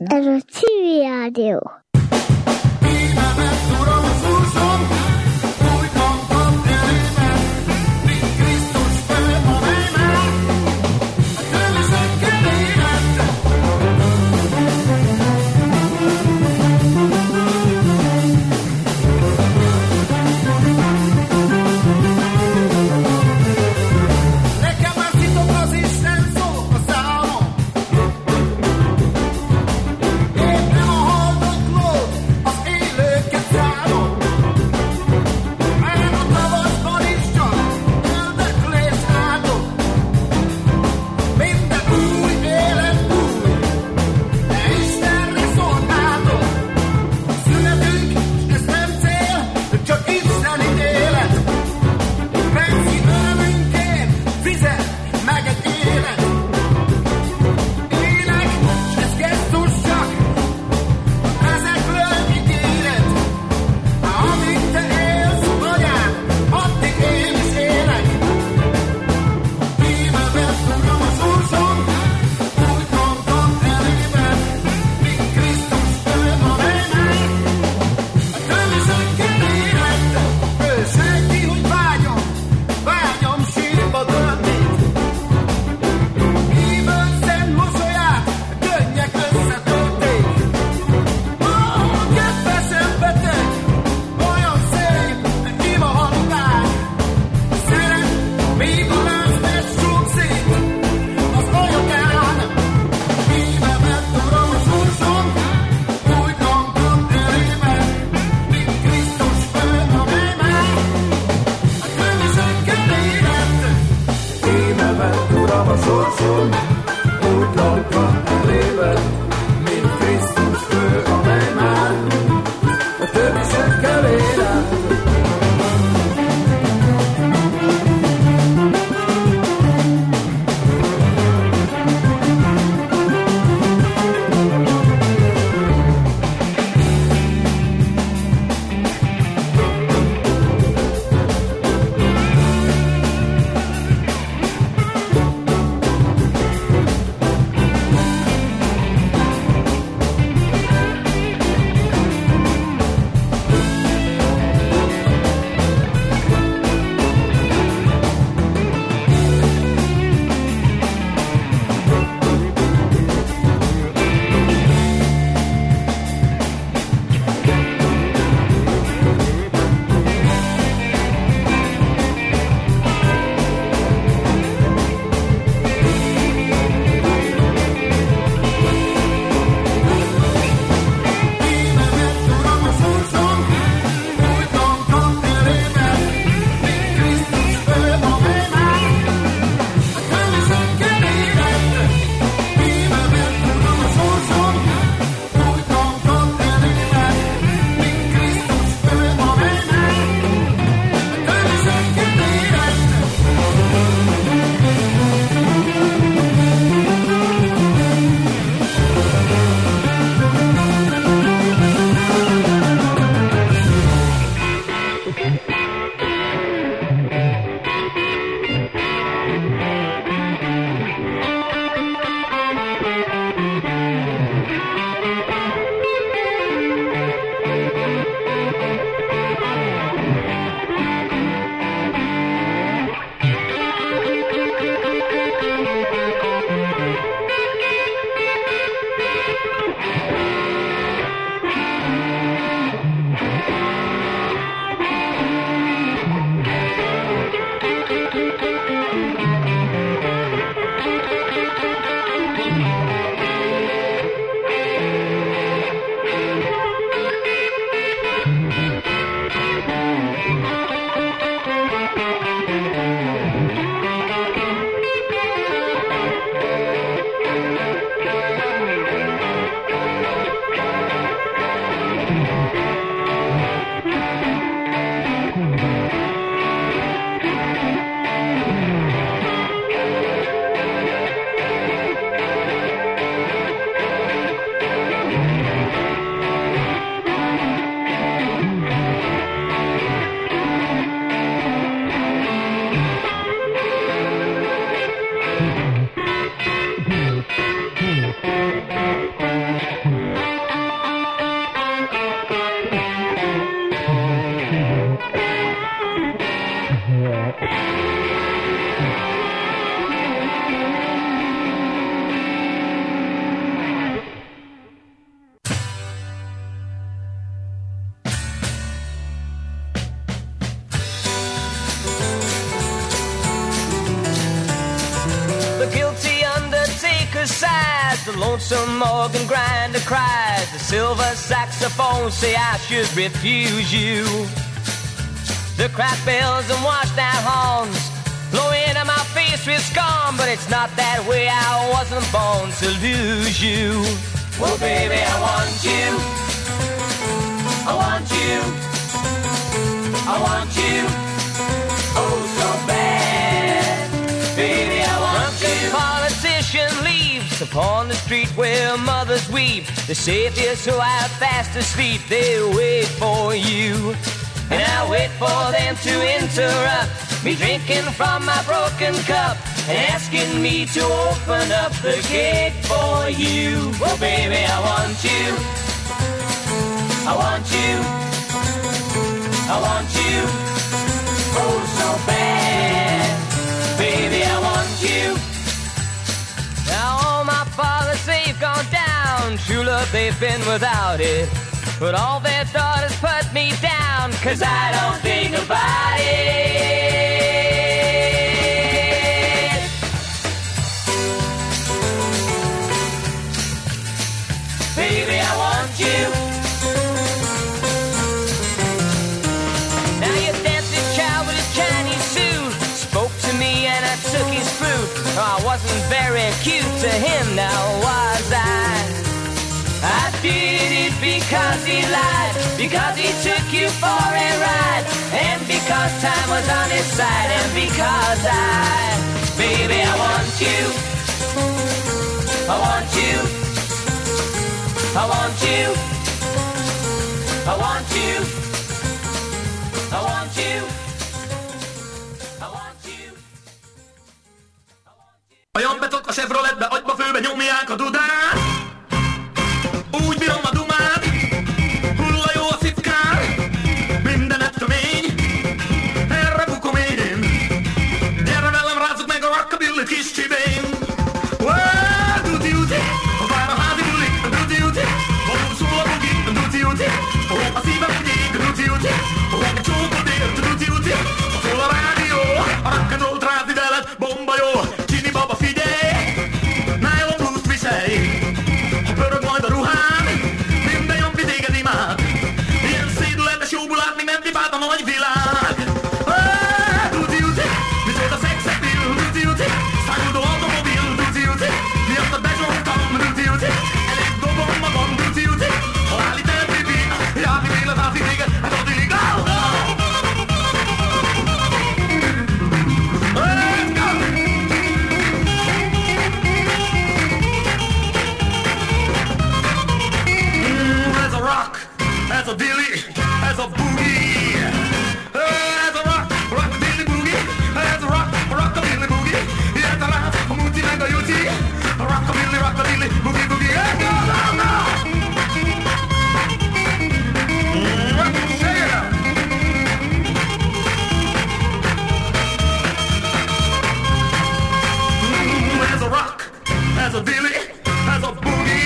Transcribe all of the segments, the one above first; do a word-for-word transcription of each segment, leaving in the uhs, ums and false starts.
Ez a Civil Rádió. lonesome organ grinder cries. The silver saxophone say I should refuse you. The crack bells and washdown horns blow into my face with scorn, but it's not that way. I wasn't born to lose you. Well, baby, I want you. I want you. I want you. Oh, so bad. Baby, I want you. The politician leaves upon the street where mothers weep. The saviors who are fast asleep, they wait for you. And I wait for them to interrupt me drinking from my broken cup and asking me to open up the gate for you. Well, baby, I want you. I want you. I want you. Oh, so bad. Baby, I want you. Now all my fathers, they've gone down. True love, they've been without it. But all their daughters put me down, 'cause I don't think about it. Baby, I want you. Now your dancing child with a Chinese suit spoke to me and I took his fruit. I wasn't very cute to him, now was I? I did it because he lied, because he took you for a ride, and because time was on his side, and because I, baby, I want you. I want you. I want you. I want you. I want you. I want you. A jambetok a Chevroletbe, agyba főbe nyomják a dudát. Úgy bírom a dumát, hulla jó a szipkár, mindenet tömény, erre bukom én. Gyere velem, rázzuk meg a rockabilly kis csibén. Wow, duti-uti, a várnaházi buli, duti-uti, valóban szól a bugi, duti-uti, oh, a szívem ügyék, duti-uti, oh, a csókod ért, duti-uti, a szól a rádió, a rock'n'roll rázni veled, bomba jó, csini baba figyelj, nylon blues viselj. Pörög majd a ruhám, minden jobb téged imád. Ilyen szédületes jóból látni nem pipált a nagy világ. Duti-uti, micsoda szexapil, duti-uti, száguldó automobil, duti-uti, miattad bezsongtam, duti-uti, elég dobom magam, duti-uti, haláli telpipi, járni vélet átni téged, hát addig, go, go! Ez a dilly, ez a boogie. Ez a rock, rock a dilly boogie. Ez a rock, rock a dilly boogie. Ez a lánc, a muti meg a juti. Rock a dilly, rock a dilly boogie boogie. Hey, go, go, go! Shake it up. Ez a rock, ez a dilly, ez a boogie.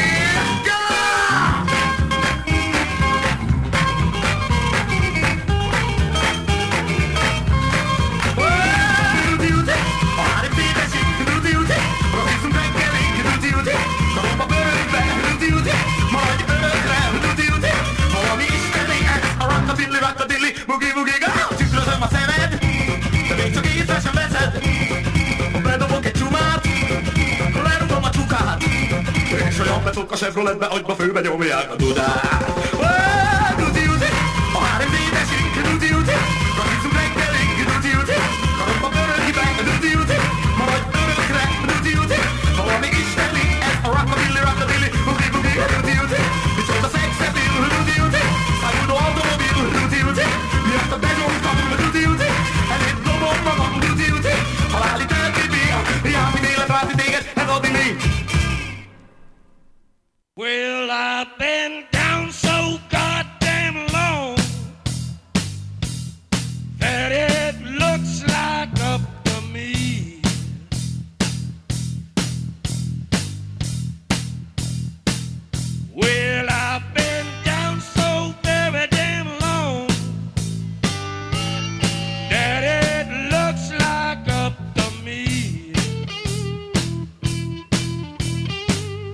Boogie, boogie, go! Tükrözöm a szemed, de még csak észre sem veszed. Bedobok egy csumát, lerugom a csukát, és olyan betok a Chevroletbe, agyba főbe nyomják a dudát. Duti-uti, a három védesik, duti-uti, rakizzunk reggelig, duti-uti, karomba pörögibek, duti-uti, maradj örökre, duti-uti, valami isteni, ez a rockabilly, rockabilly, boogie, boogie, duti-uti, micsoda szexapil, duti-uti, száguldó automobil, duti-uti, miattad bezsongtam, duti-uti, elég dobom magam, duti-uti, haláli telpipi, járni vélet rázni téged, ez a dilly. Well, I've been down so goddamn long that it looks like up to me. Well, I've been down so very damn long that it looks like up to me.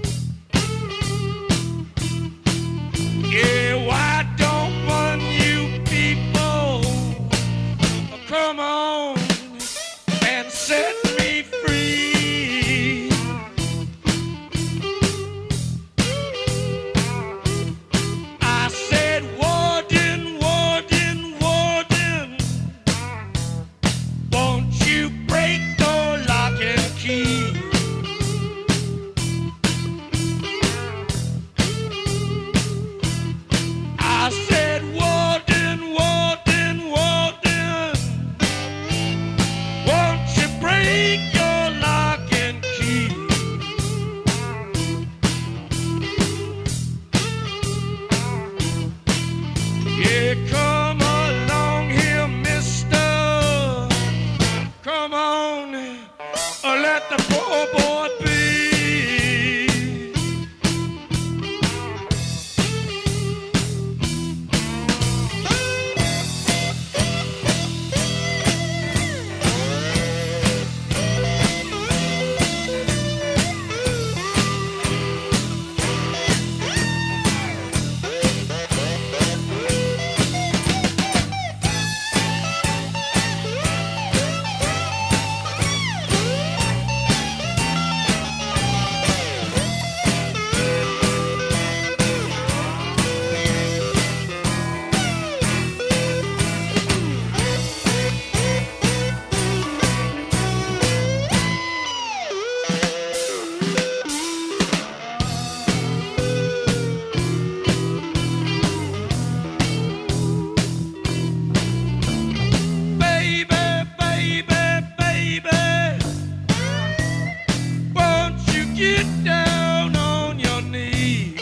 get down on your knees.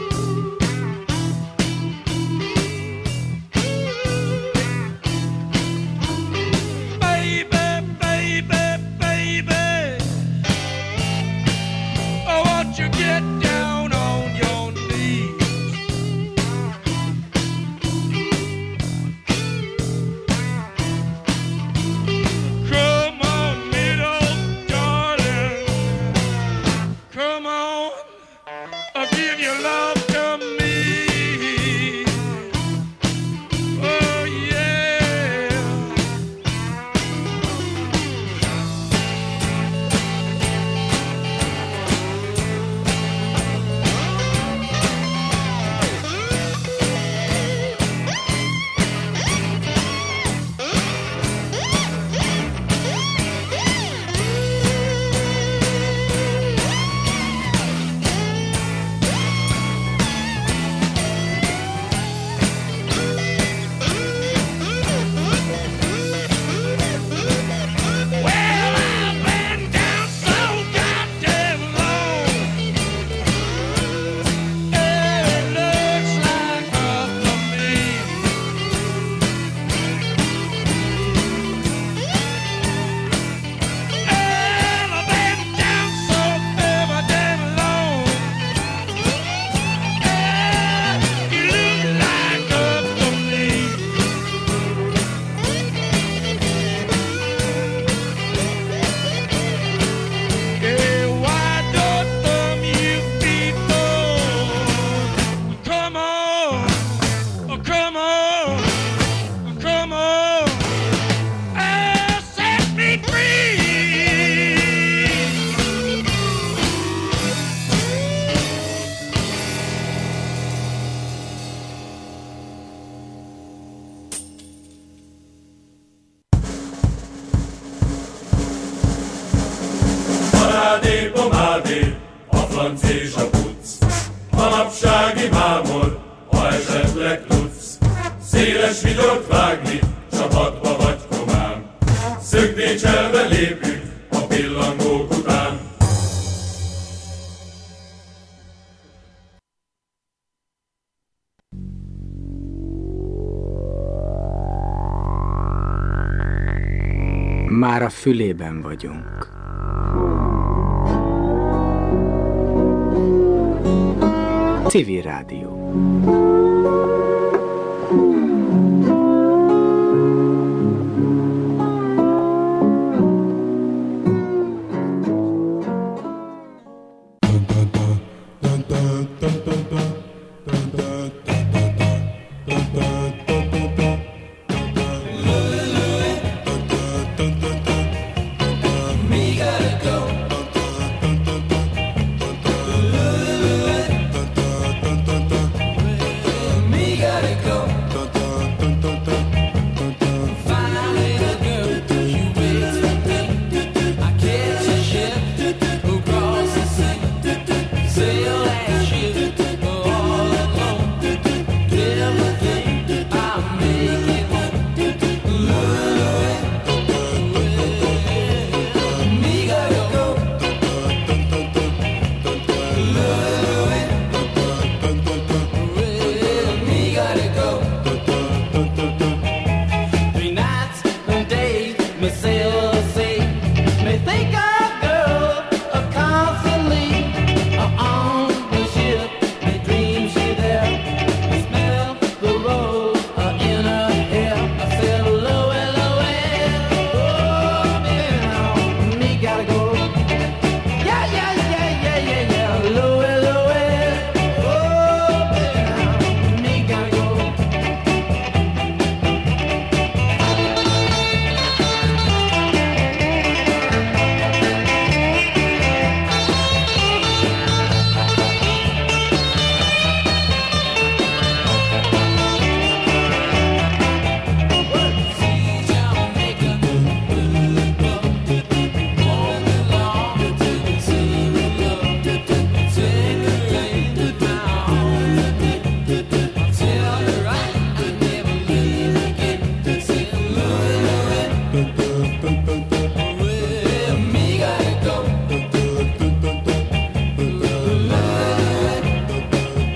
Baby, baby, baby, oh, won't you get down on your knees? Come on, little darling, come on, I'll give your love to me. Oh yeah. Well, I've been down so goddamn long, it looks like up for me. Well, I've been down so ever damn long, it looks like up for me. Yeah, why don't some you people come on, oh, come on, oh, come on, ah, set me free. Parádé, pomádé, a franc és a puc, manapsági mámor, ha esetleg tudsz. Széles vigyort vágni, csapatba vagy komám, szögdécselve lépünk a pillangók után. Már a fülében vagyunk. Civil Rádió. Me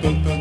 ta